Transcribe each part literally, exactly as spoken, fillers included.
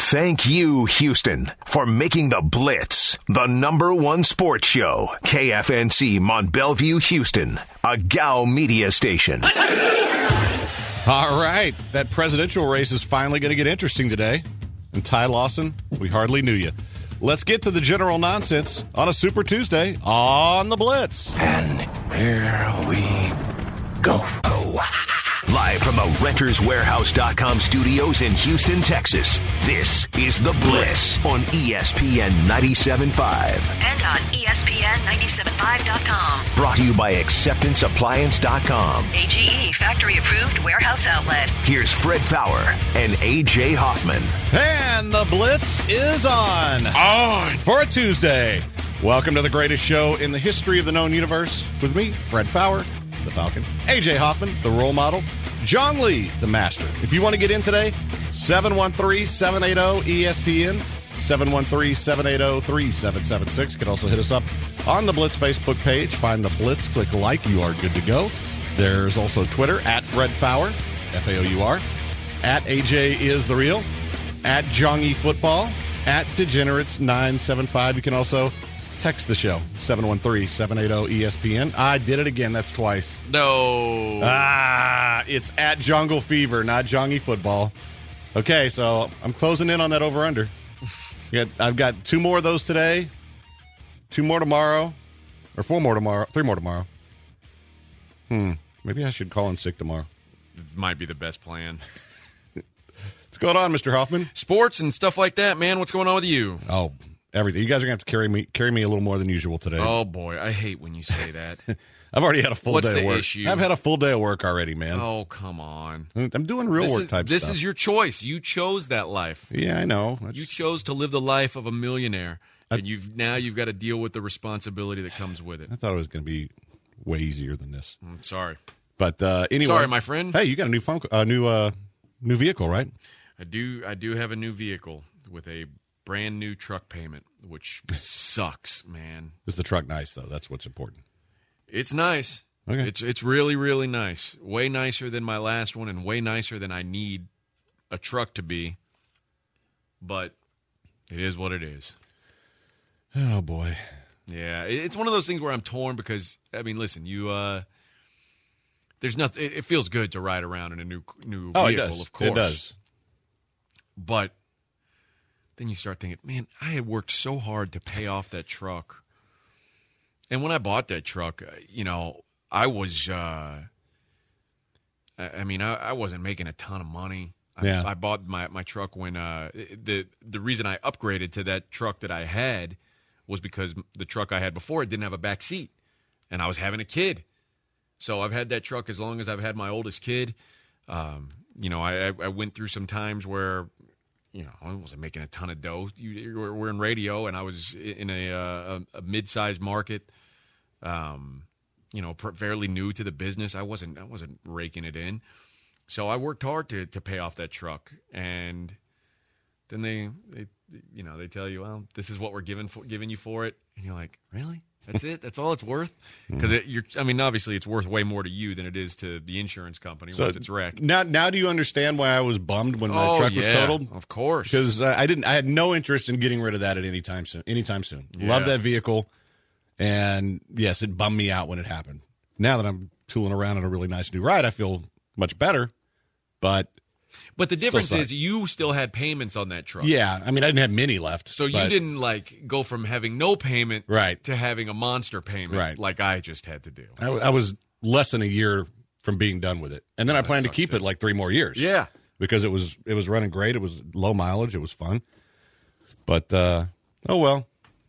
Thank you, Houston, for making the Blitz the number one sports show. K F N C Mont Bellevue, Houston, a G A O media station. All right, that presidential race is finally going to get interesting today. And Ty Lawson, we hardly knew you. Let's get to the general nonsense on a Super Tuesday on the Blitz. And here we go. Live from the Renters Warehouse dot com studios in Houston, Texas, this is The Blitz on E S P N ninety-seven point five. And on E S P N ninety-seven point five dot com. Brought to you by Acceptance Appliance dot com. A G E factory-approved warehouse outlet. Here's Fred Fowler and A J Hoffman. And The Blitz is on. On. For a Tuesday. Welcome to the greatest show in the history of the known universe with me, Fred Fowler, the Falcon, A J Hoffman, the role model, John Lee, the master. If you want to get in today, seven one three, seven eight zero, E S P N, seven one three, seven eight zero, three seven seven six. You can also hit us up on the Blitz Facebook page. Find the Blitz, click like, you are good to go. There's also Twitter, at Fred Fowler, F A O U R, at A J is the real, at Jongy Football, at Degenerates nine seven five. You can also text the show, seven one three, seven eight zero, E S P N. I did it again. That's twice. No. Ah, it's at Jungle Fever, not Jongy Football. Okay, so I'm closing in on that over-under. Got, I've got two more of those today, two more tomorrow, or four more tomorrow, three more tomorrow. Hmm, maybe I should call in sick tomorrow. This might be the best plan. What's going on, Mister Hoffman? Sports and stuff like that, man. What's going on with you? Oh, everything. You guys are going to have to carry me carry me a little more than usual today. Oh, boy. I hate when you say that. I've already had a full What's day the of work. issue? I've had a full day of work already, man. Oh, come on. I'm doing real This work is, type this stuff. is your choice. You chose that life. Yeah, I know. That's, You chose to live the life of a millionaire, and you've now you've got to deal with the responsibility that comes with it. I thought it was going to be way easier than this. I'm sorry. But uh, anyway, Sorry, my friend. Hey, you got a new phone, uh, new uh, new vehicle, right? I do. I do have a new vehicle with a brand new truck payment, which sucks, man. Is the truck nice though? That's what's important. It's nice. Okay. It's it's really really nice. Way nicer than my last one, and way nicer than I need a truck to be. But it is what it is. Oh boy. Yeah, it- it's one of those things where I'm torn because I mean, listen, you. Uh, there's nothing. It, it feels good to ride around in a new new Oh, vehicle, it does. of course. It does. But then you start thinking, man, I had worked so hard to pay off that truck. And when I bought that truck, uh, you know, I was, uh, I, I mean, I, I wasn't making a ton of money. I, Yeah. I bought my, my truck when uh, the the reason I upgraded to that truck that I had was because the truck I had before, it didn't have a back seat. And I was having a kid. So I've had that truck as long as I've had my oldest kid. Um, you know, I, I went through some times where, you know, I wasn't making a ton of dough. You, we're, we're in radio, and I was in a, uh, a, a mid-sized market. Um, you know, fairly new to the business. I wasn't I wasn't raking it in, so I worked hard to to pay off that truck. And then they, they you know, they tell you, well, this is what we're giving for, giving you for it, and you're like, really? That's it? That's all it's worth? Because it, you're, I mean, obviously, it's worth way more to you than it is to the insurance company So once it's wrecked. Now, now do you understand why I was bummed when my Oh, truck was yeah, totaled? of course. Because uh, I didn't. I had no interest in getting rid of that at any time soon. Anytime soon. Yeah. Love that vehicle, and yes, it bummed me out when it happened. Now that I'm tooling around in a really nice new ride, I feel much better. But But the difference sucks. is you still had payments on that truck. yeah, I mean, I didn't have many left. So you but- didn't like go from having no payment Right. to having a monster payment Right. like I just had to do. I, I was less than a year from being done with it, and then I planned to sucks, keep too. it like three more years. Yeah. because it was it was running great. It was low mileage. It was fun. But uh, oh well,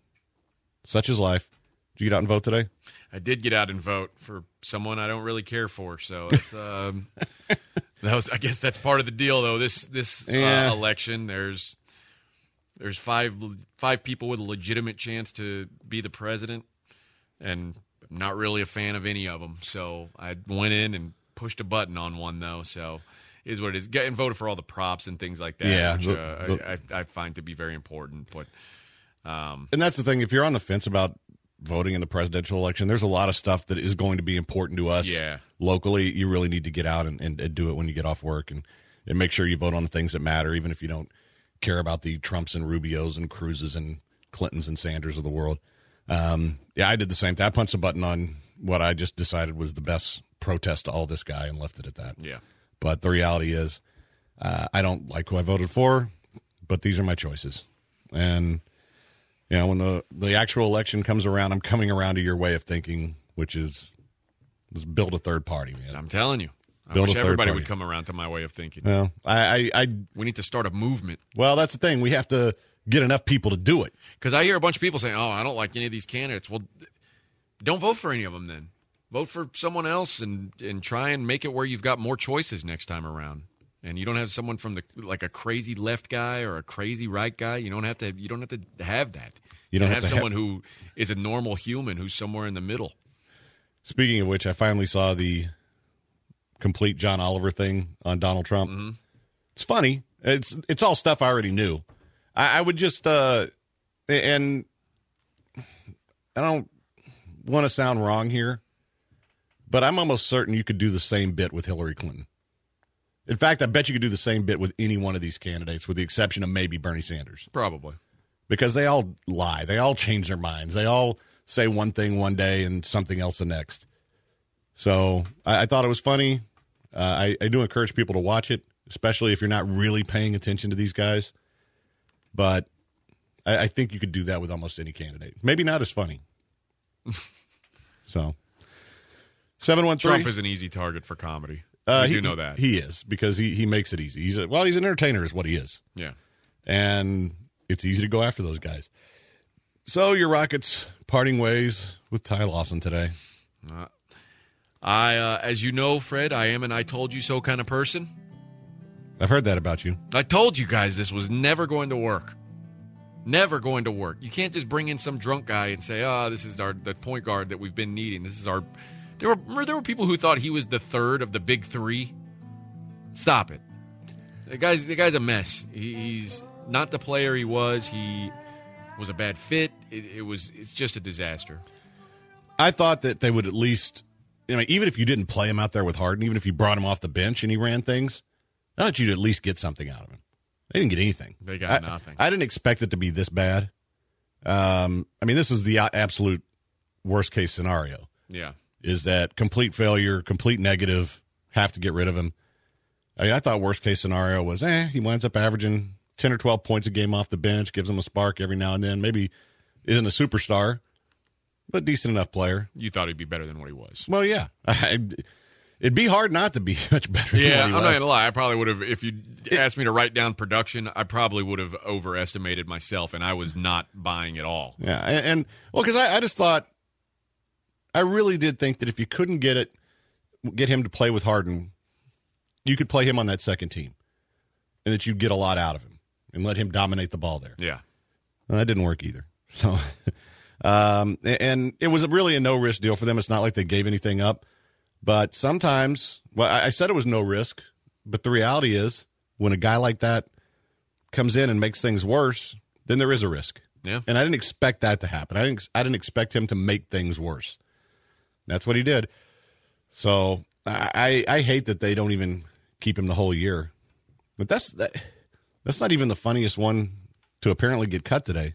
such is life. Did you get out and vote today? I did get out and vote for someone I don't really care for, so it's, um, that was. I guess that's part of the deal, though. This this Yeah. uh, election, there's there's five five people with a legitimate chance to be the president, and I'm not really a fan of any of them. So I went in and pushed a button on one, though. So it is what it is. Get and voted for all the props and things like that, Yeah, which the- uh, the- I, I, I find to be very important. But um, And that's the thing. If you're on the fence about voting in the presidential election, there's a lot of stuff that is going to be important to us. Yeah. Locally, you really need to get out and, and, and do it when you get off work and, and make sure you vote on the things that matter, even if you don't care about the Trumps and Rubios and Cruzes and Clintons and Sanders of the world. Um, yeah, I did the same thing. I punched a button on what I just decided was the best protest to all this guy and left it at that. Yeah. But the reality is, uh, I don't like who I voted for, but these are my choices. And, you know, when the, the actual election comes around, I'm coming around to your way of thinking, which is let's build a third party, man. I'm telling you. I Build wish a third everybody party. would come around to my way of thinking. Well, I, I, I, We need to start a movement. well, that's the thing. We have to get enough people to do it. Because I hear a bunch of people saying, oh, I don't like any of these candidates. Well, don't vote for any of them then. Vote for someone else and, and try and make it where you've got more choices next time around. And you don't have someone from the like a crazy left guy or a crazy right guy. You don't have to. You don't have to have that. You don't can have have to someone have- who is a normal human who's somewhere in the middle. Speaking of which, I finally saw the complete John Oliver thing on Donald Trump. Mm-hmm. It's funny. It's it's all stuff I already knew. I, I would just uh, and I don't want to sound wrong here, but I'm almost certain you could do the same bit with Hillary Clinton. In fact, I bet you could do the same bit with any one of these candidates, with the exception of maybe Bernie Sanders, Probably. because they all lie. They all change their minds. They all say one thing one day and something else the next. So I, I thought it was funny. Uh, I, I do encourage people to watch it, especially if you're not really paying attention to these guys. But I, I think you could do that with almost any candidate. Maybe not as funny. So seven one three Trump is an easy target for comedy. Uh, you he, do know that. he is, because he, he makes it easy. He's a, well, he's an entertainer, is what he is, yeah. and it's easy to go after those guys. So your Rockets parting ways with Ty Lawson today. Uh, I, uh, as you know, Fred, I am an I told you so kind of person. I've heard that about you. I told you guys this was never going to work. Never going to work. You can't just bring in some drunk guy and say, "Oh, this is our the point guard that we've been needing. This is our." There were remember there were people who thought he was the third of the big three. Stop it. The guy's the guy's a mess. He, he's not the player he was. He was a bad fit. It, it was. It's just a disaster. I thought that they would at least, I mean, even if you didn't play him out there with Harden, even if you brought him off the bench and he ran things, I thought you'd at least get something out of him. They didn't get anything. They got I, nothing. I didn't expect it to be this bad. Um, I mean, this is the absolute worst case scenario. Yeah. Is that complete failure, complete negative, have to get rid of him. I mean, I thought worst case scenario was, eh, he winds up averaging ten or twelve points a game off the bench, gives him a spark every now and then. Maybe isn't a superstar, but decent enough player. You thought he'd be better than what he was. Well, yeah. I, it'd be hard not to be much better than Yeah, what I'm he not was. going to lie. I probably would have, if you asked me to write down production, I probably would have overestimated myself, and I was not buying it all. Yeah, and, and well, because I, I just thought, I really did think that if you couldn't get it, get him to play with Harden, you could play him on that second team, and that you'd get a lot out of him and let him dominate the ball there. Yeah. Well, that didn't work either. So, um, and it was really a no risk deal for them. It's not like they gave anything up, but sometimes, well, I, I said it was no risk, but the reality is when a guy like that comes in and makes things worse, then there is a risk. Yeah. And I didn't expect that to happen. I didn't. I didn't expect him to make things worse. That's what he did. So I, I hate that they don't even keep him the whole year. But that's that, that's not even the funniest one to apparently get cut today.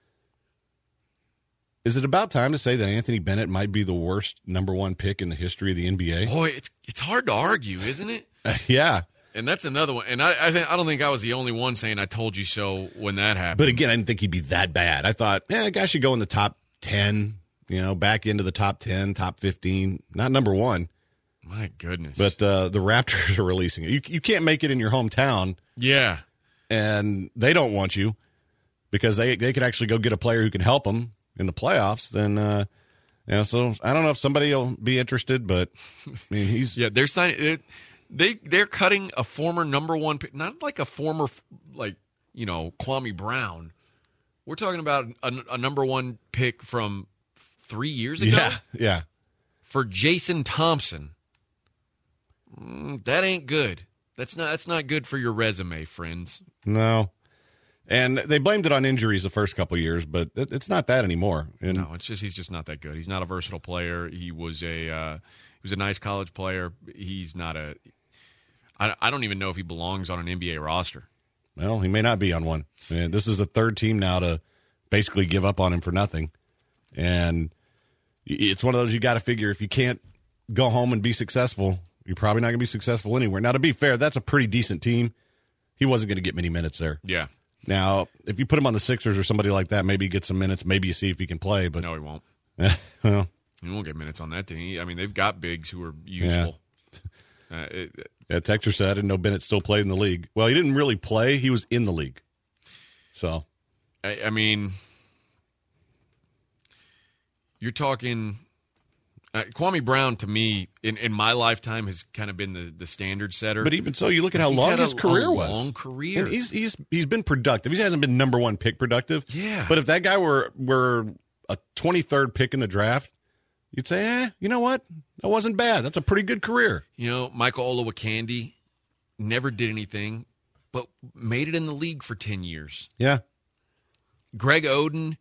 Is it about time to say that Anthony Bennett might be the worst number one pick in the history of the N B A? Boy, it's it's hard to argue, isn't it? Uh, yeah. And that's another one. And I I, think, I don't think I was the only one saying I told you so when that happened. But again, I didn't think he'd be that bad. I thought, yeah, a guy should go in the top ten, you know, back into the top ten, top fifteen, not number one. My goodness. But uh, the Raptors are releasing it. You, you can't make it in your hometown, yeah. and they don't want you because they, they could actually go get a player who can help them in the playoffs. Then, uh, you know, so I don't know if somebody will be interested, but I mean, he's Yeah, they're signing they they're cutting a former number one pick, not like a former like, you know, Kwame Brown. We're talking about a, a number one pick from three years ago yeah, yeah. for Jason Thompson. Mm, that ain't good. That's not that's not good for your resume, friends. No. And they blamed it on injuries the first couple of years, but it, it's not that anymore. And No, it's just he's just not that good. He's not a versatile player. He was a uh, he was a nice college player. He's not a. I, I don't even know if he belongs on an N B A roster. Well, he may not be on one. And this is the third team now to basically give up on him for nothing. And it's one of those you got to figure if you can't go home and be successful, you're probably not going to be successful anywhere. Now, to be fair, that's a pretty decent team. He wasn't going to get many minutes there. Yeah. Now, if you put him on the Sixers or somebody like that, maybe he gets some minutes. Maybe you see if he can play. But no, he won't. Well, he won't get minutes on that team. I mean, they've got bigs who are useful. Yeah. Uh, it, yeah, Texter said I didn't know Bennett still played in the league. Well, he didn't really play. He was in the league. So, I, I mean, you're talking uh, Kwame Brown to me in, in my lifetime has kind of been the, the standard setter. But even so, you look at how He's long had his a, career a was. Long career. And he's he's he's been productive. He hasn't been number one pick productive. Yeah. But if that guy were were a twenty-third pick in the draft, you'd say, eh, you know what? That wasn't bad. That's a pretty good career. You know, Michael Olowokandi never did anything, but made it in the league for ten years. Yeah. Greg Oden,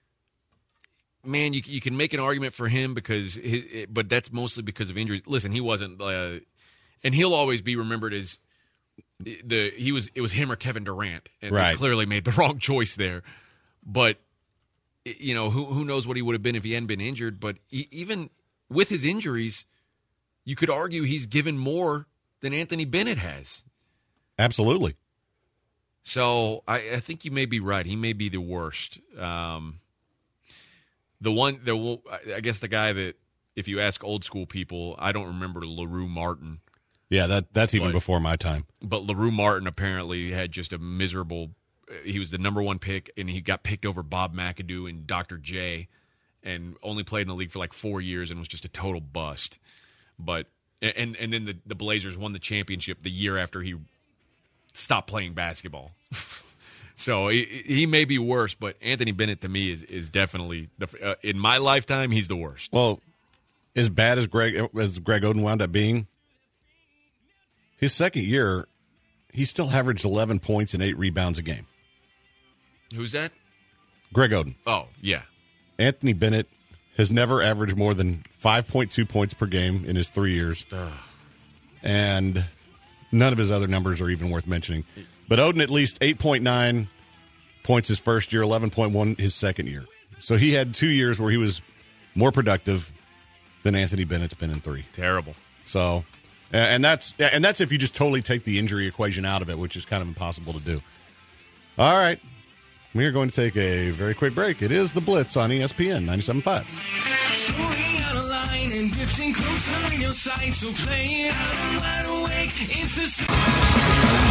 man, you you can make an argument for him because, his, but that's mostly because of injuries. Listen, he wasn't, uh, and he'll always be remembered as the he was. It was him or Kevin Durant, and Right. they clearly made the wrong choice there. But you know, who who knows what he would have been if he hadn't been injured? But he, even with his injuries, you could argue he's given more than Anthony Bennett has. Absolutely. So I, I think you may be right. He may be the worst. Um, the one, the I guess the guy that, if you ask old school people, I don't remember LaRue Martin. Yeah, that that's even But- before my time. But LaRue Martin apparently had just a miserable. He was the number one pick, and he got picked over Bob McAdoo and Doctor J, and only played in the league for like four years and was just a total bust. But and and then the, the Blazers won the championship the year after he stopped playing basketball. So he, he may be worse, but Anthony Bennett to me is is definitely the uh, in my lifetime he's the worst. Well, as bad as Greg as Greg Oden wound up being, his second year, he still averaged eleven points and eight rebounds a game. Who's that? Greg Oden. Oh yeah, Anthony Bennett has never averaged more than five point two points per game in his three years. Ugh. And none of his other numbers are even worth mentioning. But Oden at least eight point nine points his first year, eleven point one his second year. So he had two years where he was more productive than Anthony Bennett's been in three. terrible. So, and that's and that's if you just totally take the injury equation out of it, which is kind of impossible to do. All right. We are going to take a very quick break. It is The Blitz on E S P N ninety-seven point five. Swinging out of line and drifting closer in your sight. So play it out and wide awake. It's a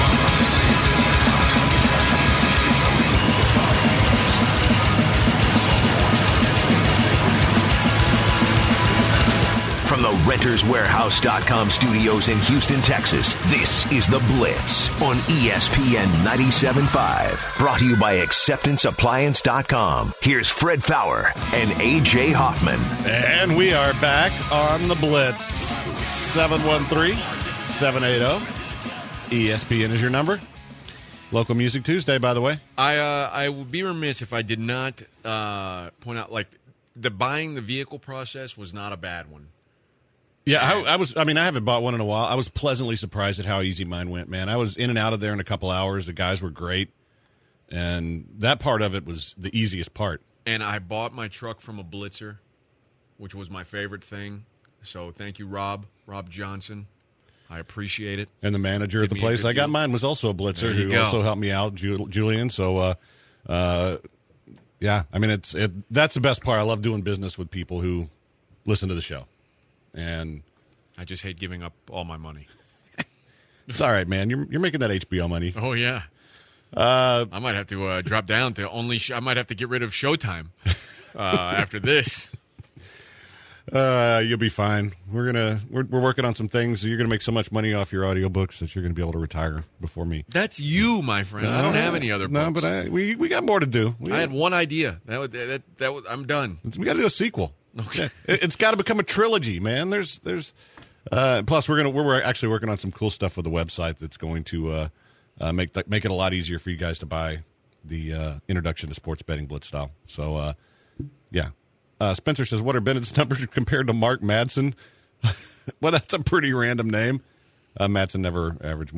From the Renters Warehouse dot com studios in Houston, Texas, this is The Blitz on E S P N ninety-seven point five. Brought to you by Acceptance Appliance dot com. Here's Fred Fowler and A J Hoffman. And we are back on The Blitz. seven one three, seven eight zero. E S P N is your number. Local Music Tuesday, by the way. I uh, I would be remiss if I did not uh, point out, like, the buying the vehicle process was not a bad one. Yeah, I, I was. I mean, I haven't bought one in a while. I was pleasantly surprised at how easy mine went, man. I was in and out of there in a couple hours. The guys were great, and that part of it was the easiest part. And I bought my truck from a Blitzer, which was my favorite thing. So thank you, Rob, Rob Johnson. I appreciate it. And the manager Give at the me a place good I got deal. mine was also a Blitzer There you who go. also helped me out, Ju- Julian. So, uh, uh, yeah, I mean, it's it, that's the best part. I love doing business with people who listen to the show, and I just hate giving up all my money. it's all right, man. You're you're making that H B O money. Oh yeah. Uh, I might have to uh, drop down to only. Sh- I might have to get rid of Showtime uh, after this. Uh, you'll be fine. We're gonna we're we're working on some things. You're gonna make so much money off your audiobooks that you're gonna be able to retire before me. That's you, my friend. I don't have any other books. No, but I, we we got more to do. We, I had one idea. That was, that that was, I'm done. we got to do a sequel. Okay. It, it's got to become a trilogy, man. There's there's uh, plus we're gonna we're, we're actually working on some cool stuff with the website that's going to uh, uh, make th- make it a lot easier for you guys to buy the uh, Introduction to Sports Betting Blitz style. So uh, yeah. Uh, Spencer says, what are Bennett's numbers compared to Mark Madsen? Well, that's a pretty random name. Uh, Madsen never averaged more than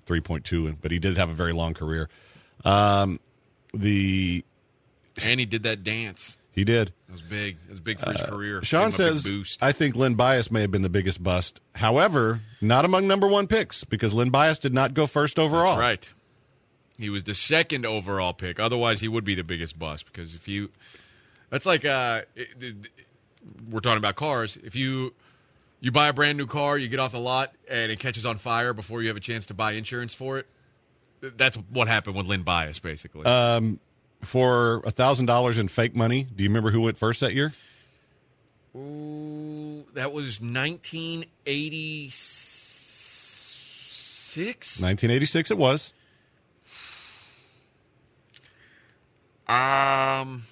three point two, but he did have a very long career. Um, the And he did that dance. He did. It was big. It was big for his Uh, career. Sean Gave him a big says, boost. I think Lynn Bias may have been the biggest bust. However, not among number one picks because Lynn Bias did not go first overall. That's right. He was the second overall pick. Otherwise, he would be the biggest bust because if you – that's like uh, it, it, we're talking about cars. If you you buy a brand new car, you get off the lot, and it catches on fire before you have a chance to buy insurance for it, that's what happened with Lynn Bias, basically. Um, for one thousand dollars in fake money, do you remember who went first that year? Ooh, that was nineteen eighty-six? nineteen eighty-six it was. Um,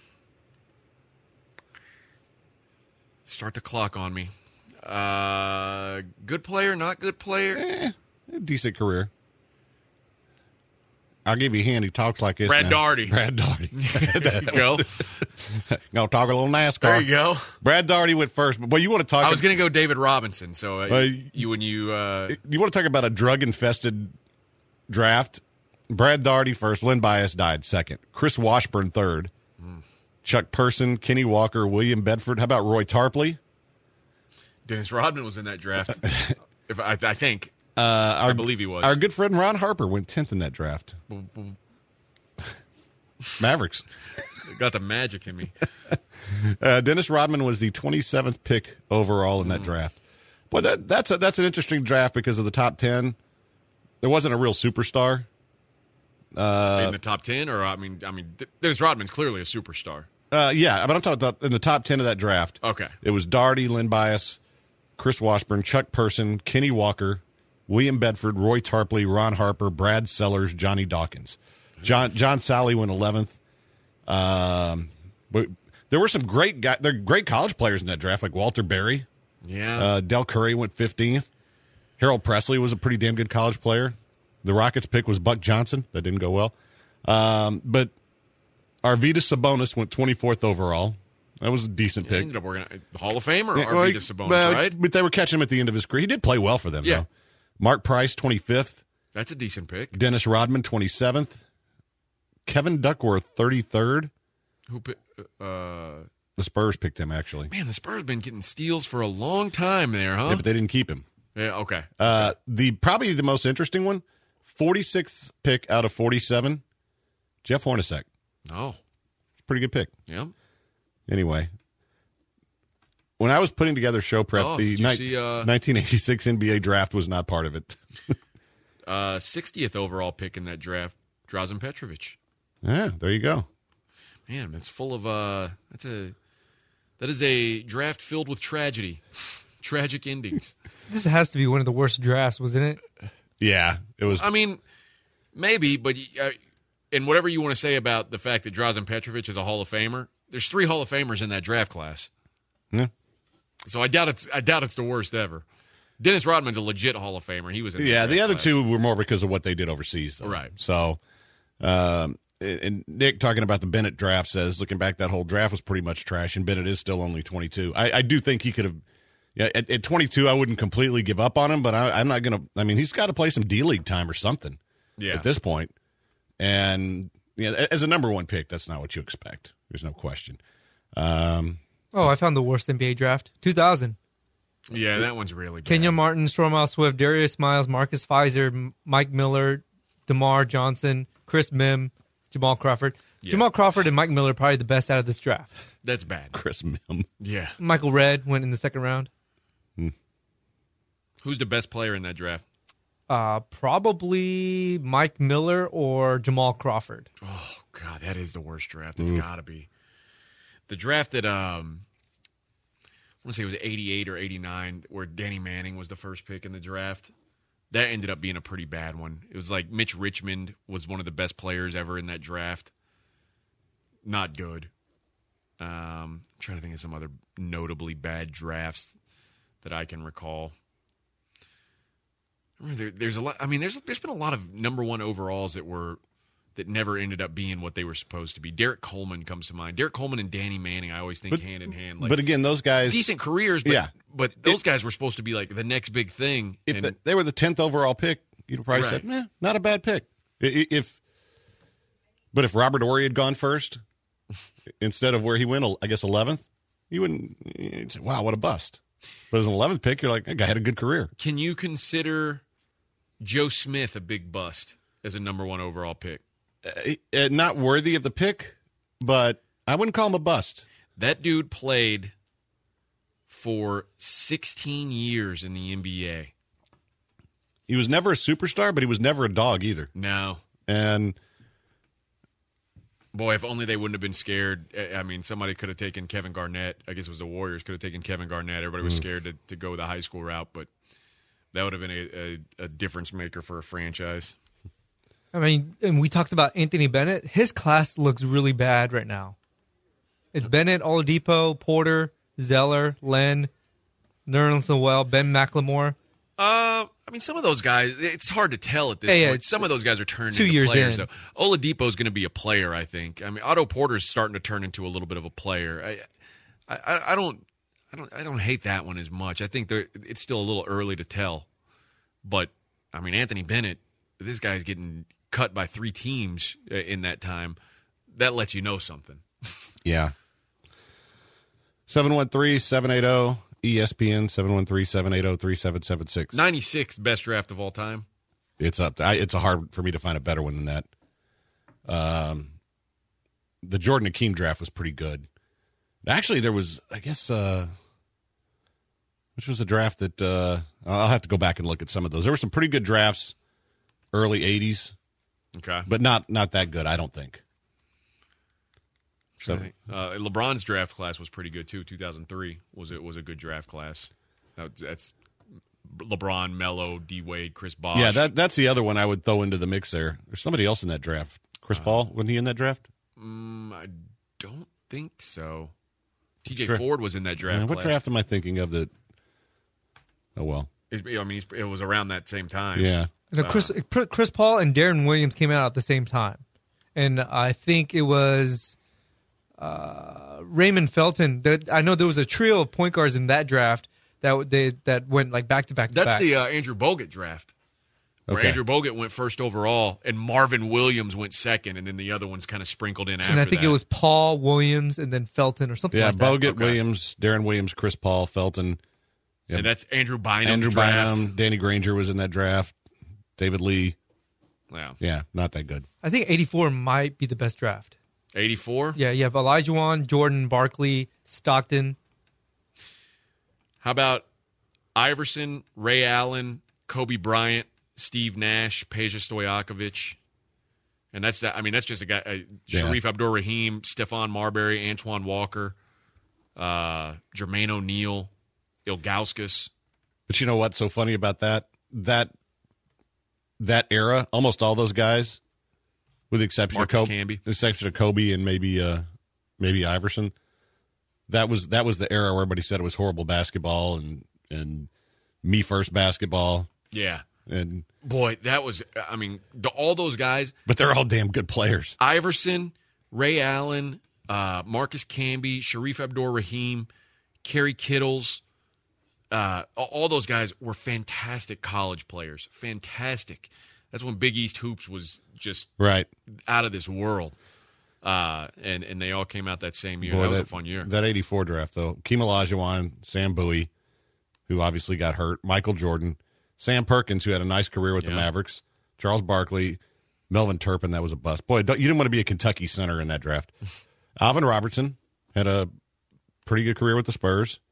start the clock on me. Uh, good player, not good player. Eh, decent career. I'll give you a hand. He talks like this. Brad now. Daugherty. Brad Daugherty. There you go. Gonna talk a little NASCAR. There you go. Brad Daugherty went first, but well, you want to talk? I was going to go David Robinson. So uh, Uh, you when you uh, You want to talk about a drug-infested draft? Brad Daugherty first. Lynn Bias died second. Chris Washburn third. Mm. Chuck Person, Kenny Walker, William Bedford. How about Roy Tarpley? Dennis Rodman was in that draft. if I, I think. Uh, our, I believe he was. Our good friend Ron Harper went tenth in that draft. Mavericks. Got the magic in me. Uh, Dennis Rodman was the twenty-seventh pick overall in that Mm. draft. Well, that, that's a, that's an interesting draft because of the top ten. There wasn't a real superstar. Uh, in the top ten, or I mean, I mean, Dennis Rodman's clearly a superstar. Uh, yeah, but I'm talking about in the top ten of that draft. Okay. It was Daugherty, Lynn Bias, Chris Washburn, Chuck Person, Kenny Walker, William Bedford, Roy Tarpley, Ron Harper, Brad Sellers, Johnny Dawkins. John John Sally went eleventh. Um, but there were some great guys. There are great college players in that draft, like Walter Berry. Yeah. Uh, Del Curry went fifteenth. Harold Presley was a pretty damn good college player. The Rockets pick was Buck Johnson. That didn't go well. Um, but Arvydas Sabonis went twenty-fourth overall. That was a decent He pick. ended up working Hall of Fame or Yeah, well, Arvydas Sabonis, well, right? But they were catching him at the end of his career. He did play well for them, Yeah. though. Mark Price, twenty-fifth. That's a decent pick. Dennis Rodman, twenty-seventh. Kevin Duckworth, thirty-third. Who? pi- Uh, The Spurs picked him, actually. man, the Spurs been getting steals for a long time there, huh? Yeah, but they didn't keep him. Yeah, okay. Uh, the Probably the most interesting one, forty-sixth pick out of forty-seven, Jeff Hornacek. Oh, Pretty good pick. yeah. Anyway, when I was putting together show prep, Oh, the did you ni- see, uh, nineteen eighty-six N B A draft was not part of it. Uh, sixtieth overall pick in that draft, Drazen Petrovic. Yeah, there you go. Man, it's full of uh. That's a that is a draft filled with tragedy, tragic endings. This has to be one of the worst drafts, wasn't it? Yeah, it was. I mean, maybe, but uh, and whatever you want to say about the fact that Drazen Petrovic is a Hall of Famer, there's three Hall of Famers in that draft class. Yeah. So I doubt it's I doubt it's the worst ever. Dennis Rodman's a legit Hall of Famer. He was in that Yeah, the draft other class. two were more because of what they did overseas, though. Right. So, um, and Nick talking about the Bennett draft says, looking back, that whole draft was pretty much trash, and Bennett is still only twenty-two. I, I do think he could have. Yeah, at, at twenty-two, I wouldn't completely give up on him, but I, I'm not going to. I mean, he's got to play some D League time or something. Yeah. At this point, and yeah, as a number one pick, that's not what you expect. There's no question. Um, Oh, I found the worst N B A draft. two thousand. Yeah, that one's really bad. Kenya Martin, Stormile Swift, Darius Miles, Marcus Pfizer, M- Mike Miller, DeMar Johnson, Chris Mim, Jamal Crawford. Yeah. Jamal Crawford and Mike Miller are probably the best out of this draft. That's bad. Chris Mim. Yeah. Michael Redd went in the second round. Who's the best player in that draft? Uh, probably Mike Miller or Jamal Crawford. Oh God, that is the worst draft. It's got to be the draft that um, I want to say it was eighty-eight or eighty-nine, where Danny Manning was the first pick in the draft. That ended up being a pretty bad one. It was like Mitch Richmond was one of the best players ever in that draft. Not good. Um, I'm trying to think of some other notably bad drafts that I can recall. I remember there, there's a lot. I mean, there's there's been a lot of number one overalls that were that never ended up being what they were supposed to be. Derek Coleman comes to mind. Derek Coleman and Danny Manning, I always think But- hand in hand. Like, but again, those guys. decent careers, but Yeah. but those guys were supposed to be like the next big thing. If and the, they were the tenth overall pick, you'd probably Right. said, "Meh, not a bad pick." I- i- If, but if Robert Horry had gone first instead of where he went, I guess eleventh, you wouldn't. You'd say, "Wow, what a bust!" But as an eleventh pick, you're like, "That guy had a good career." Can you consider Joe Smith a big bust as a number one overall pick? Uh, uh, not worthy of the pick, but I wouldn't call him a bust. That dude played for sixteen years in the N B A. He was never a superstar, but he was never a dog either. No. And Boy, if only they wouldn't have been scared. I I mean, somebody could have taken Kevin Garnett. I guess it was the Warriors could have taken Kevin Garnett. Everybody was scared to, to go the high school route, but that would have been a, a, a difference maker for a franchise. I mean, and we talked about Anthony Bennett. His class looks really bad right now. It's Bennett, Oladipo, Porter, Zeller, Len, Nerlens Noel, Ben McLemore. Uh, I mean, some of those guys, it's hard to tell at this Yeah, yeah, point. it's Some of those guys are turning two into years players. in. Though. Oladipo's going to be a player, I think. I mean, Otto Porter's starting to turn into a little bit of a player. I, I, I don't, I don't, I don't hate that one as much. I think there, it's still a little early to tell. But I mean, Anthony Bennett, this guy's getting cut by three teams in that time. That lets you know something. yeah. seven one three, seven eight zero, E S P N, seven one three, seven eight zero, three seven seven six. ninety-sixth best draft of all time. It's up. To, I, it's a hard for me to find a better one than that. Um, the Jordan Akeem draft was pretty good. Actually, there was, I guess, uh, which was a draft that uh, I'll have to go back and look at some of those. There were some pretty good drafts, early eighties, Okay. but not not that good, I don't think. So, Uh, LeBron's draft class was pretty good too. two thousand three was it was a good draft class. That, that's LeBron, Melo, D Wade, Chris Bosh. yeah, that that's the other one I would throw into the mix there. There's somebody else in that draft. Chris Uh, Paul, wasn't he in that draft? Mm, I don't think so. T J Dra- Ford was in that draft. Man, what class. draft am I thinking of that? Oh, well. He's- I mean, he's, it was around that same time. Yeah. You know, Chris, Chris Paul and Darren Williams came out at the same time. And I think it was uh, Raymond Felton. That, I know there was a trio of point guards in that draft that they that went like back to back to That's back. the uh, Andrew Bogut draft. Where Okay. Andrew Bogut went first overall, and Marvin Williams went second, and then the other ones kind of sprinkled in after and I think that. it was Paul Williams and then Felton or something Yeah, like that. Bogut, Okay. Williams, Darren Williams, Chris Paul, Felton. Yep. And that's Andrew Bynum's Andrew draft. Bynum, Danny Granger was in that draft. David Lee. Yeah. Yeah, not that good. I think eighty-four might be the best draft. eighty-four? Yeah, you have Olajuwon, Jordan, Barkley, Stockton. How about Iverson, Ray Allen, Kobe Bryant, Steve Nash, Peja Stojakovic? And that's that. I mean, that's just a guy. Uh, Yeah. Sharif Abdul-Rahim, Stephon Marbury, Antoine Walker, uh, Jermaine O'Neal, Ilgauskas. But you know what's so funny about that? That that era, almost all those guys, with the exception Marcus of Kobe, Camby. the exception of Kobe and maybe uh, maybe Iverson, that was that was the era where everybody said it was horrible basketball and and me first basketball. Yeah. And Boy, that was, I mean, the, all those guys, but they're all damn good players. Iverson, Ray Allen, uh, Marcus Camby, Sharif Abdul-Rahim, Kerry Kittles, uh, all those guys were fantastic college players. Fantastic. That's when Big East Hoops was just Right. out of this world. Uh, and, and they all came out that same year. Boy, that was a fun year. That eighty-four draft, though. Keem Olajuwon, Sam Bowie, who obviously got hurt, Michael Jordan, Sam Perkins, who had a nice career with the Yeah. Mavericks, Charles Barkley, Melvin Turpin, that was a bust. Boy, don't, you didn't want to be a Kentucky center in that draft. Alvin Robertson had a pretty good career with the Spurs.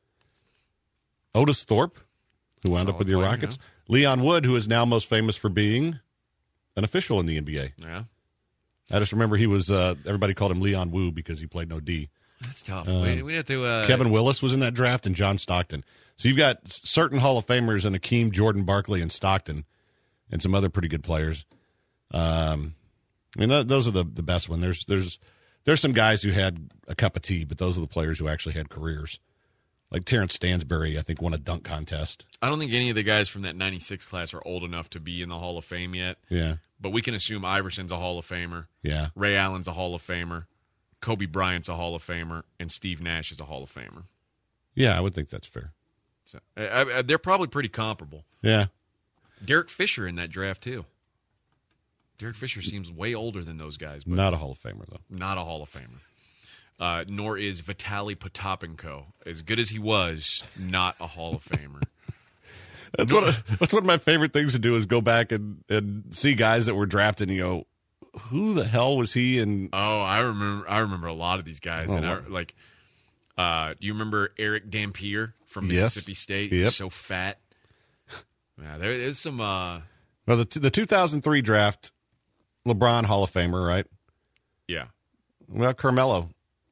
Otis Thorpe, who wound up Solid with your player, Rockets. Leon Wood, who is now most famous for being an official in the N B A. Yeah. I just remember he was, uh, everybody called him Leon Wu because he played no D. That's tough. we, we have to. Uh, Kevin Willis was in that draft and John Stockton. So you've got certain Hall of Famers in Akeem, Jordan, Barkley, and Stockton, and some other pretty good players. Um, I mean, th- those are the, the best one. There's there's there's some guys who had a cup of tea, but those are the players who actually had careers. Like Terrence Stansbury, I think, won a dunk contest. I don't think any of the guys from that ninety-six class are old enough to be in the Hall of Fame yet. Yeah, But we can assume Iverson's a Hall of Famer. yeah. Ray Allen's a Hall of Famer. Kobe Bryant's a Hall of Famer. And Steve Nash is a Hall of Famer. Yeah, I would think that's fair. So I, I, they're probably pretty comparable. Yeah. Derek Fisher in that draft, too. Derek Fisher seems way older than those guys. But Not a Hall of Famer, though. Not a Hall of Famer. Uh, nor is Vitaly Potapenko. As good as he was, not a Hall of Famer. That's one, of, that's one of my favorite things to do is go back and, and see guys that were drafted and you go, who the hell was he? And Oh, I remember I remember a lot of these guys. Oh, and I, wow. like, uh, do you remember Eric Dampier from Yes. Mississippi State? Yep. So fat. Yeah, there is some... Uh, well, the, the two thousand three draft, LeBron Hall of Famer, right? yeah. Well, Carmelo,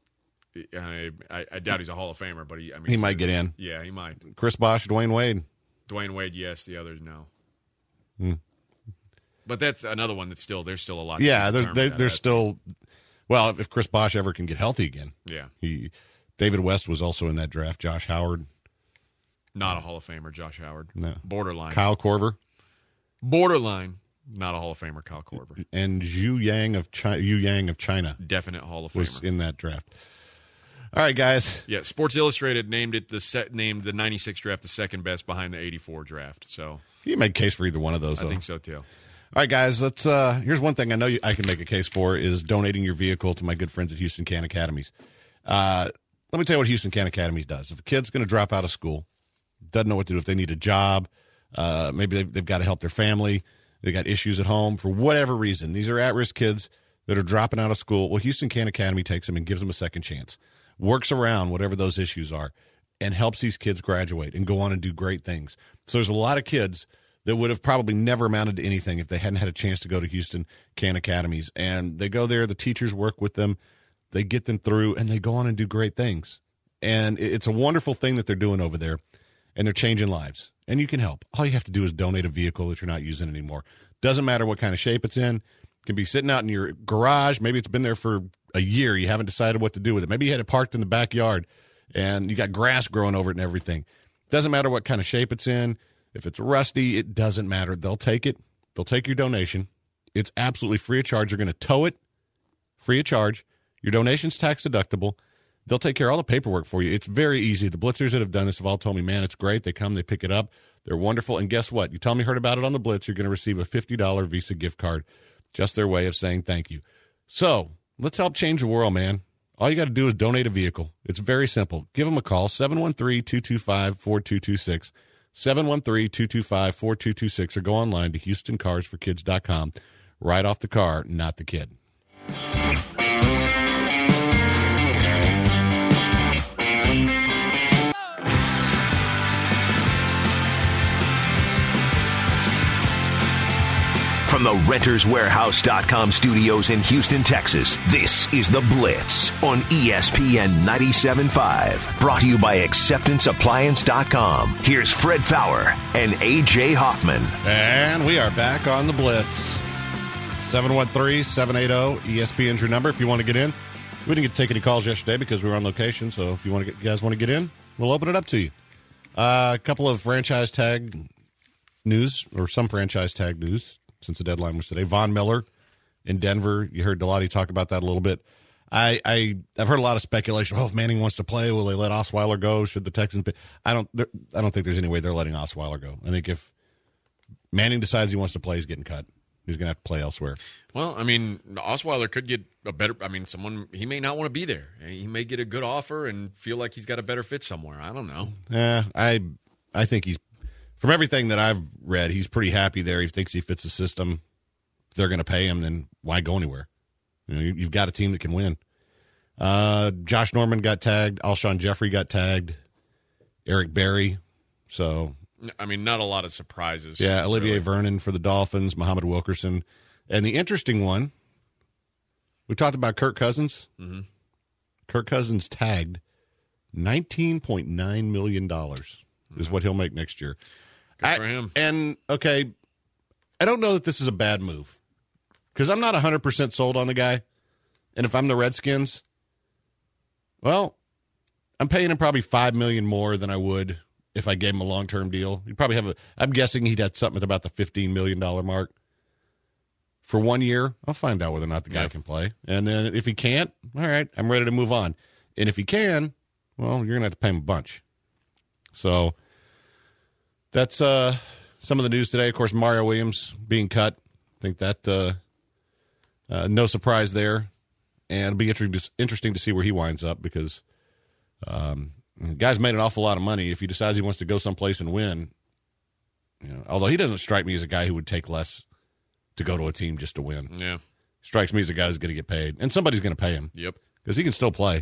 I, I, I doubt he's a Hall of Famer, but he, I mean, he might get in. Yeah, he might. Chris Bosh, Dwayne Wade. Dwayne Wade, yes. The others, no. Hmm. But that's another one that's still there's still a lot. to Yeah, be there's determined there, on there's that. still. Well, if Chris Bosh ever can get healthy again, Yeah, he David West was also in that draft. Josh Howard, not a Hall of Famer. Josh Howard, No. borderline. Kyle Korver, Borderline, not a Hall of Famer. Kyle Korver, and Zhu Yang of China, Yu Yang of China definite Hall of was Famer. in that draft. All right, guys. Yeah, Sports Illustrated named it the set named the ninety-six draft the second best behind the eighty-four draft. So You make a case for either one of those. I though. think so too. All right, guys. Let's. Uh, here's one thing I know you, I can make a case for is donating your vehicle to my good friends at Houston Can Academies. Uh, let me tell you what Houston Can Academies does. If a kid's going to drop out of school, doesn't know what to do, if they need a job, uh, maybe they've, they've got to help their family, they got issues at home for whatever reason. These are at-risk kids that are dropping out of school. Well, Houston Can Academy takes them and gives them a second chance, works around whatever those issues are, and helps these kids graduate and go on and do great things. So there's a lot of kids that would have probably never amounted to anything if they hadn't had a chance to go to Houston Can Academies. And they go there, the teachers work with them, they get them through, and they go on and do great things. And it's a wonderful thing that they're doing over there, and they're changing lives. And you can help. All you have to do is donate a vehicle that you're not using anymore. Doesn't matter what kind of shape it's in. It can be sitting out in your garage. Maybe it's been there for a year. You haven't decided what to do with it. Maybe you had it parked in the backyard, and you got grass growing over it and everything. Doesn't matter what kind of shape it's in. If it's rusty, it doesn't matter. They'll take it. They'll take your donation. It's absolutely free of charge. They're going to tow it free of charge. Your donation's tax deductible. They'll take care of all the paperwork for you. It's very easy. The Blitzers that have done this have all told me, man, it's great. They come, they pick it up. They're wonderful. And guess what? You tell me you heard about it on the Blitz, you're going to receive a fifty dollars Visa gift card. Just their way of saying thank you. So let's help change the world, man. All you got to do is donate a vehicle. It's very simple. Give them a call, seven one three, two two five, four two two six, seven one three, two two five, four two two six, or go online to houston cars for kids dot com. Right off the car, not the kid. From the renters warehouse dot com studios in Houston, Texas, this is The Blitz on E S P N ninety-seven point five. Brought to you by acceptance appliance dot com. Here's Fred Fowler and A J Hoffman. And we are back on The Blitz. seven one three, seven eight zero, E S P N's your number if you want to get in. We didn't get to take any calls yesterday because we were on location, so if you want to get, you guys want to get in, we'll open it up to you. Uh, a couple of franchise tag news, or some franchise tag news, since the deadline was today. Von Miller in Denver. You heard Delotti talk about that a little bit. I, I, I've heard a lot of speculation. Oh, if Manning wants to play, will they let Osweiler go? Should the Texans pay? I don't, I don't think there's any way they're letting Osweiler go. I think if Manning decides he wants to play, he's getting cut. He's going to have to play elsewhere. Well, I mean, Osweiler could get a better. I mean, someone he may not want to be there. He may get a good offer and feel like he's got a better fit somewhere. I don't know. Yeah, I, I think he's. From everything that I've read, he's pretty happy there. He thinks he fits the system. If they're going to pay him, then why go anywhere? You know, you've got a team that can win. Uh, Josh Norman got tagged. Alshon Jeffrey got tagged. Eric Berry. So, I mean, not a lot of surprises. yeah, Olivier really. Vernon for the Dolphins, Muhammad Wilkerson. And the interesting one, we talked about Kirk Cousins. Mm-hmm. Kirk Cousins tagged nineteen point nine million dollars is what he'll make next year. Good I- for him. And, okay, I don't know that this is a bad move because I'm not one hundred percent sold on the guy. And if I'm the Redskins, well, I'm paying him probably five million dollars more than I would if I gave him a long-term deal. He'd probably have a – I'm guessing he'd have something at about the fifteen million dollars mark. For one year, I'll find out whether or not the guy Yeah. can play. And then if he can't, all right, I'm ready to move on. And if he can, well, you're going to have to pay him a bunch. So that's uh, some of the news today. Of course, Mario Williams being cut. I think that uh, uh, no surprise there. And it'll be inter- interesting to see where he winds up because um, the guy's made an awful lot of money. If he decides he wants to go someplace and win, you know, although he doesn't strike me as a guy who would take less to go to a team just to win. Yeah. Strikes me as a guy who's going to get paid. And somebody's going to pay him. Yep. Because he can still play.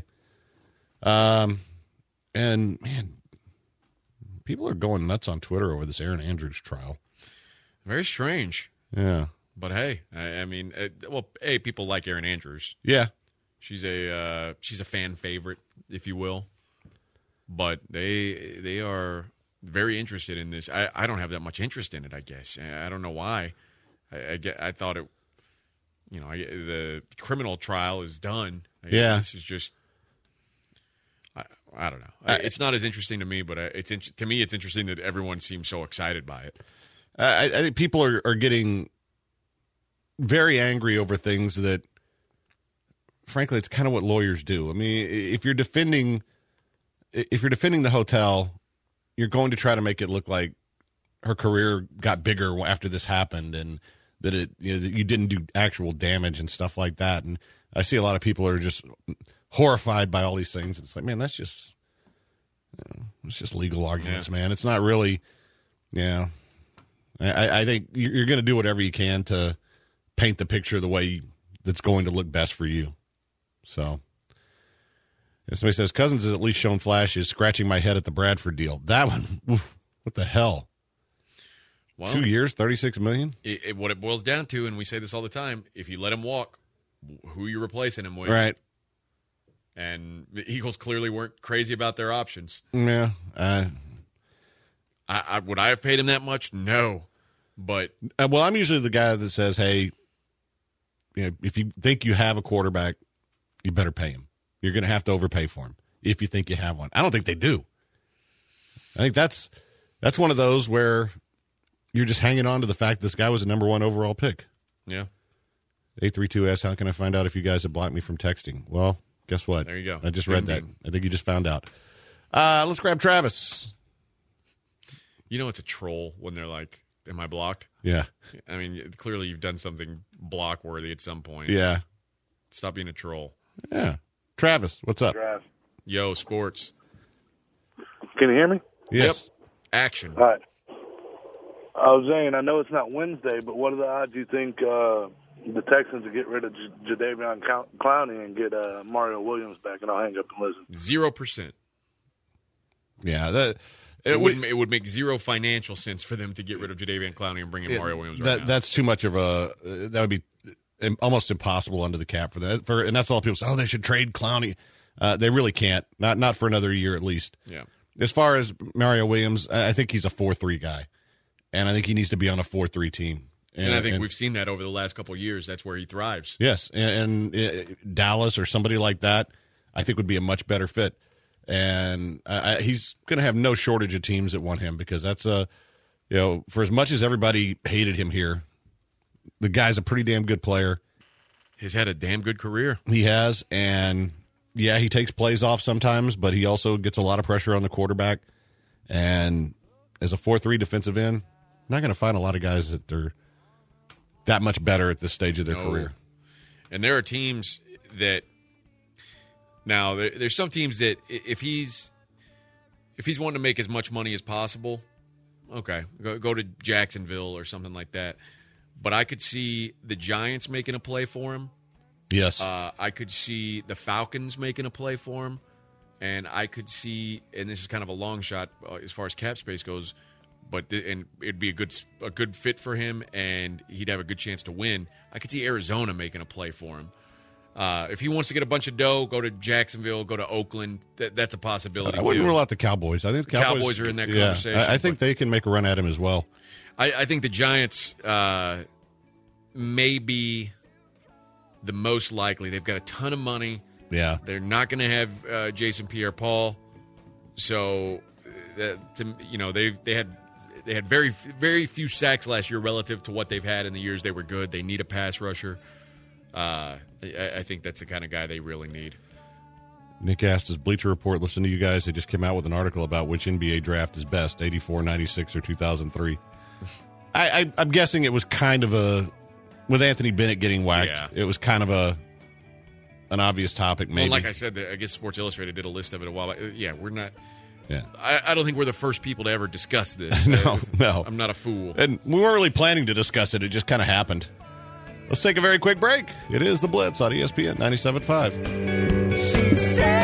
Um, and, man, people are going nuts on Twitter over this Erin Andrews trial. Very strange. Yeah. But hey, I, I mean, uh, well, hey, people like Erin Andrews. Yeah. She's a uh, she's a fan favorite, if you will. But they they are very interested in this. I, I don't have that much interest in it, I guess. I, I don't know why. I, I get I thought it, you know, I, the criminal trial is done. I, Yeah. This is just. I, I don't know. I, it's not as interesting to me, but it's in, to me it's interesting that everyone seems so excited by it. I, I think people are, are getting very angry over things that, frankly, it's kind of what lawyers do. I mean, if you're defending, if you're defending the hotel, you're going to try to make it look like her career got bigger after this happened, and that it, you know, that you didn't do actual damage and stuff like that. And I see a lot of people are just horrified by all these things. It's like, man, that's just, you know, it's just legal arguments, Yeah. man. It's not really, yeah. You know, I, I think you're going to do whatever you can to paint the picture the way that's going to look best for you. So, if somebody says Cousins has at least shown flashes, scratching my head at the Bradford deal. That one, oof, what the hell? Well, Two years, thirty-six million. It, it, what it boils down to, and we say this all the time: if you let him walk, who are you replacing him with? Right. And the Eagles clearly weren't crazy about their options. Yeah. Uh, I, I, would I have paid him that much? No. But uh, well, I'm usually the guy that says, "Hey, you know, if you think you have a quarterback, you better pay him. You're going to have to overpay for him if you think you have one." I don't think they do. I think that's that's one of those where you're just hanging on to the fact this guy was a number one overall pick. yeah, eight three two S, how can I find out if you guys have blocked me from texting? Well, guess what? There you go. I just Ding, read that. ding. I think you just found out. Uh, let's grab Travis. you know it's a troll when they're like, "Am I blocked?" Yeah. I mean, clearly you've done something block worthy at some point. Yeah. Stop being a troll. Yeah. Travis, what's up? Yo, sports. Can you hear me? Yes. Action. All right. I was saying, I know it's not Wednesday, but what are the odds you think uh, the Texans will get rid of J- Jadeveon Clowney and get uh, Mario Williams back? And I'll hang up and listen. Zero percent. Yeah. That, It, it, would it would make zero financial sense for them to get rid of Jadeveon Clowney and bring in it- Mario Williams right that, now. That's too much of a – that would be almost impossible under the cap for that. For, and that's all people say, oh, they should trade Clowney. Uh, they really can't. Not not for another year at least. Yeah. As far as Mario Williams, I I think he's a four three guy. And I think he needs to be on a four three team. And, and I think we've seen that over the last couple of years. That's where he thrives. Yes. And, and uh, Dallas or somebody like that, I think would be a much better fit. And I, I, he's going to have no shortage of teams that want him because that's a, you know, for as much as everybody hated him here, the guy's a pretty damn good player. He's had a damn good career. He has. And, yeah, he takes plays off sometimes, but he also gets a lot of pressure on the quarterback. And as a four three defensive end, not going to find a lot of guys that are that much better at this stage of their No. career. And there are teams that now there, there's some teams that i- if he's if he's wanting to make as much money as possible, okay, go, go to Jacksonville or something like that. But I could see the Giants making a play for him. Yes. Uh, I could see the Falcons making a play for him, and I could see, and this is kind of a long shot uh, as far as cap space goes, but th- and it'd be a good a good fit for him, and he'd have a good chance to win. I could see Arizona making a play for him. Uh, if he wants to get a bunch of dough, go to Jacksonville, go to Oakland. That, that's a possibility. I wouldn't too. rule out the Cowboys. I think the The Cowboys, Cowboys are in that yeah, conversation, I, I think but- they can make a run at him as well. I, I think the Giants uh, may be the most likely. They've got a ton of money. Yeah. They're not going to have uh, Jason Pierre-Paul, so that, to, you know they they had they had very very few sacks last year relative to what they've had in the years they were good. They need a pass rusher. Uh, I, I think that's the kind of guy they really need. Nick asked, does Bleacher Report listen to you guys? They just came out with an article about which N B A draft is best, eighty-four, ninety-six, or two thousand three. I, I, I'm guessing it was kind of a, with Anthony Bennett getting whacked, Yeah. it was kind of a an obvious topic, maybe. Well, like I said, I guess Sports Illustrated did a list of it a while back. Yeah, we're not. yeah. I, I don't think we're the first people to ever discuss this. No, Uh, no. I'm not a fool. And we weren't really planning to discuss it. It just kind of happened. Let's take a very quick break. It is The Blitz on E S P N ninety-seven point five.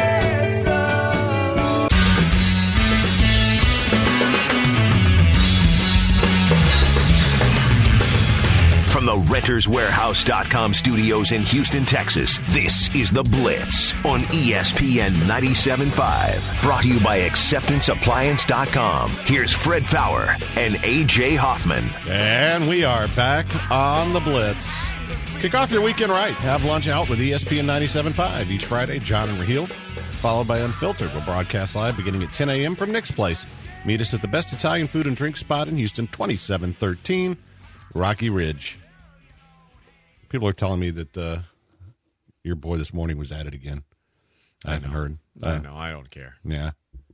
From the Renters Warehouse dot com studios in Houston, Texas, this is The Blitz on E S P N ninety-seven point five. Brought to you by Acceptance Appliance dot com. Here's Fred Fowler and A J Hoffman. And we are back on The Blitz. Kick off your weekend right. Have lunch out with E S P N ninety-seven point five each Friday. John and Raheel, followed by Unfiltered. We'll broadcast live beginning at ten a.m. from Nick's Place. Meet us at the best Italian food and drink spot in Houston, twenty-seven thirteen Rocky Ridge. People are telling me that uh, your boy this morning was at it again. I, I haven't know. heard. I Uh, know. I don't care. Yeah.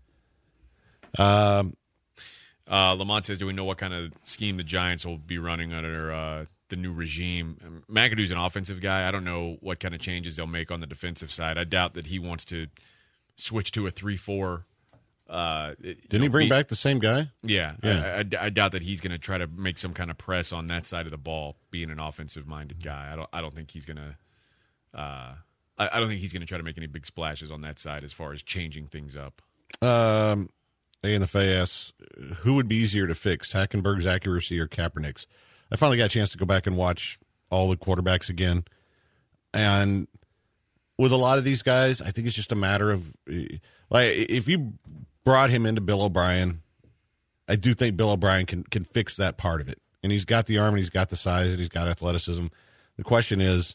Um, Uh, Lamont says, do we know what kind of scheme the Giants will be running under uh, the new regime? Um, McAdoo's an offensive guy. I don't know what kind of changes they'll make on the defensive side. I doubt that he wants to switch to a three four. Uh, didn't he bring back the same guy? Yeah. Yeah. I, I, I doubt that he's going to try to make some kind of press on that side of the ball, being an offensive-minded guy. I don't I don't think he's going to uh, I, I don't think he's going to try to make any big splashes on that side as far as changing things up. Um, A in the F A asks, who would be easier to fix, Hackenberg's accuracy or Kaepernick's? I finally got a chance to go back and watch all the quarterbacks again. And with a lot of these guys, I think it's just a matter of, like, if you brought him into Bill O'Brien, I do think Bill O'Brien can, can fix that part of it. And he's got the arm, and he's got the size, and he's got athleticism. The question is,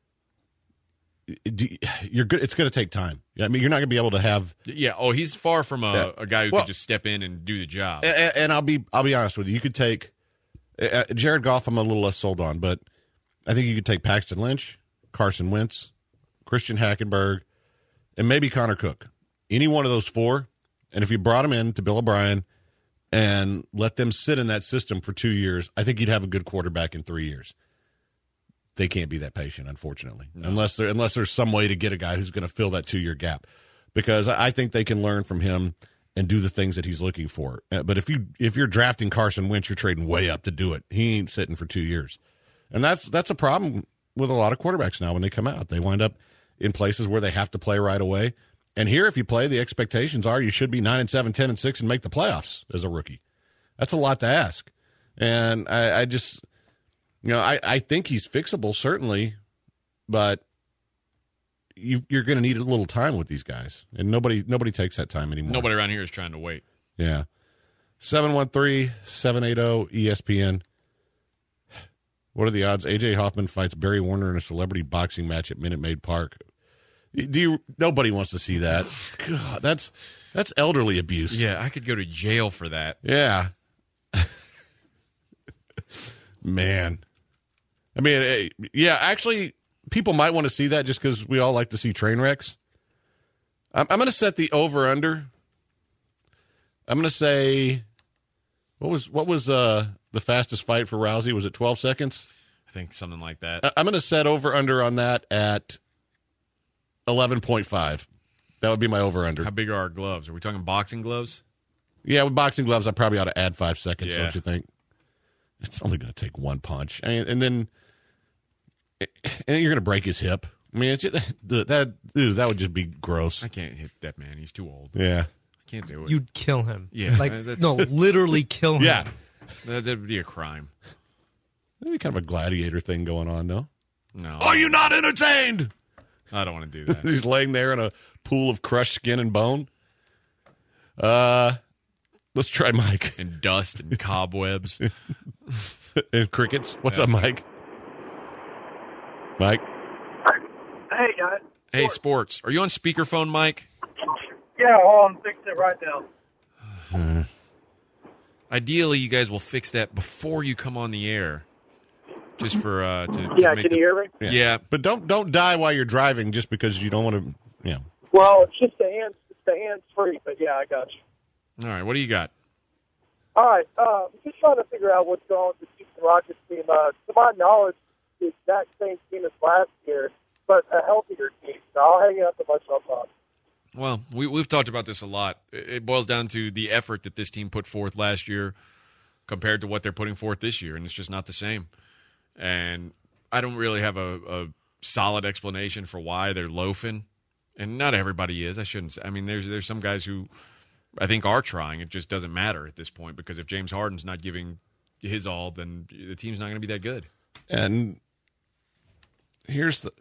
do, you're good. It's going to take time. I mean, you're not going to be able to have. Yeah. Oh, he's far from a, Yeah. a guy who Well- could just step in and do the job. And, and I'll be I'll be honest with you. You could take uh, Jared Goff. I'm a little less sold on, but I think you could take Paxton Lynch, Carson Wentz, Christian Hackenberg, and maybe Connor Cook. Any one of those four. And if you brought them in to Bill O'Brien and let them sit in that system for two years, I think you'd have a good quarterback in three years. They can't be that patient, unfortunately, no. unless there unless there's some way to get a guy who's going to fill that two year gap. Because I think they can learn from him and do the things that he's looking for. But if you if you're drafting Carson Wentz, you're trading way up to do it. He ain't sitting for two years, and that's that's a problem with a lot of quarterbacks now. When they come out, they wind up in places where they have to play right away. And here, if you play, the expectations are you should be nine and seven, ten and six, and make the playoffs as a rookie. That's a lot to ask, and I, I just, you know, I, I think he's fixable certainly, but you, you're going to need a little time with these guys, and nobody nobody takes that time anymore. Nobody around here is trying to wait. Yeah, seven one three seven eight zero E S P N. What are the odds A J Hoffman fights Barry Warner in a celebrity boxing match at Minute Maid Park? Do you? Nobody wants to see that. God, that's that's elderly abuse. Yeah, I could go to jail for that. Yeah. Man. I mean, eh, yeah, actually, people might want to see that just because we all like to see train wrecks. I'm, I'm going to set the over-under. I'm going to say, what was what was uh, the fastest fight for Rousey? Was it twelve seconds? I think something like that. I- I'm going to set over-under on that at eleven point five. That would be my over-under. How big are our gloves? Are we talking boxing gloves? Yeah, with boxing gloves, I probably ought to add five seconds, Yeah. don't you think? It's only going to take one punch. I mean, and then and you're going to break his hip. I mean, it's just, that dude, that would just be gross. I can't hit that man. He's too old. Yeah. I can't do it. You'd kill him. Yeah, Like, that's- no, literally kill him. Yeah. that would be a crime. That'd be kind of a gladiator thing going on, though. No. Are you not entertained? I don't want to do that. He's laying there in a pool of crushed skin and bone. Uh, let's try Mike. And dust and cobwebs. And crickets. What's Yeah. up, Mike? Mike? Hey, guys. Hey, sports. Are you on speakerphone, Mike? Yeah, hold on. Fix it right now. Ideally, you guys will fix that before you come on the air. Just for uh, to, to Yeah, make can the, you hear me? Yeah. Yeah. But don't don't die while you're driving just because you don't want to, you know. Well, it's just the hands, it's the hands free, but yeah, I got you. All right. What do you got? All right. Uh, I'm just trying to figure out what's going on with the Houston Rockets team. Uh, to my knowledge, the exact same team as last year, but a healthier team. So I'll hang it up to myself on. Well, we, we've talked about this a lot. It boils down to the effort that this team put forth last year compared to what they're putting forth this year, and it's just not the same. And I don't really have a, a solid explanation for why they're loafing, and not everybody is. I shouldn't say. I mean, there's there's some guys who I think are trying. It just doesn't matter at this point because if James Harden's not giving his all, then the team's not going to be that good. And here's the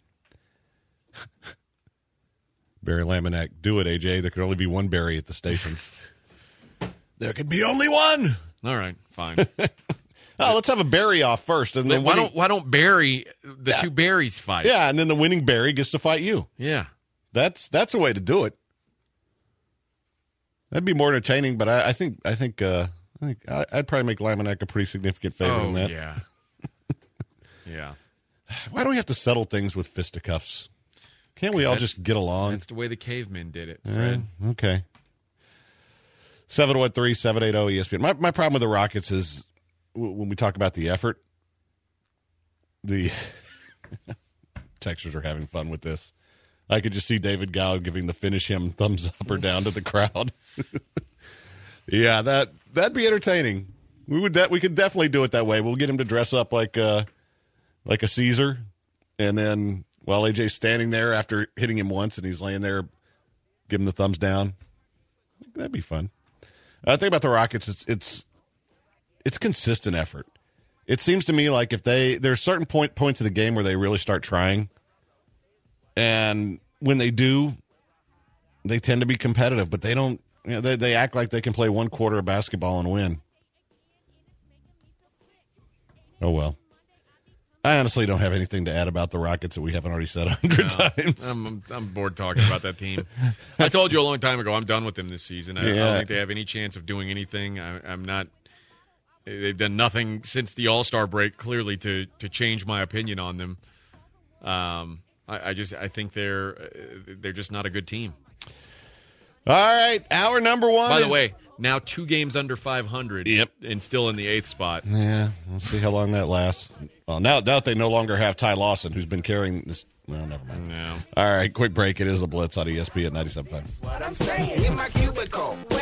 Barry Laminack, do it, A J. There could only be one Barry at the station. There could be only one. All right, fine. Oh, let's have a Barry off first, and then why winning, don't why don't Barry the yeah. two Barrys fight? Yeah, and then the winning Barry gets to fight you. Yeah, that's that's a way to do it. That'd be more entertaining, but I, I think I think uh, I think I, I'd probably make Laminack a pretty significant favorite oh, in that. Yeah, yeah. Why do we have to settle things with fisticuffs? Can't we all just get along? That's the way the cavemen did it, Fred. Uh, okay. seven one three, seven eight zero E S P N. My, my problem with the Rockets is w- when we talk about the effort, the Texans are having fun with this. I could just see David Gow giving the finish him thumbs up or down to the crowd. Yeah, that, that'd be entertaining. We would that we could definitely do it that way. We'll get him to dress up like, uh, like a Caesar, and then while A J's standing there after hitting him once and he's laying there, give him the thumbs down. That'd be fun. I uh, think about the Rockets. It's it's it's consistent effort. It seems to me like if they there's certain point points of the game where they really start trying, and when they do, they tend to be competitive. But they don't. You know, they they act like they can play one quarter of basketball and win. Oh well. I honestly don't have anything to add about the Rockets that we haven't already said a hundred no, times. I'm, I'm bored talking about that team. I told you a long time ago I'm done with them this season. I, yeah. I don't think they have any chance of doing anything. I, I'm not. They've done nothing since the All-Star break, clearly, to to change my opinion on them. Um, I, I just I think they're they're just not a good team. All right, our number one. By is... the way, now two games under five hundred. Yep, and still in the eighth spot. Yeah, we'll see how long that lasts. Well, now, now that they no longer have Ty Lawson, who's been carrying this. Well, never mind. No. All right, quick break. It is the Blitz on E S P N ninety-seven point five. What I'm saying in my cubicle.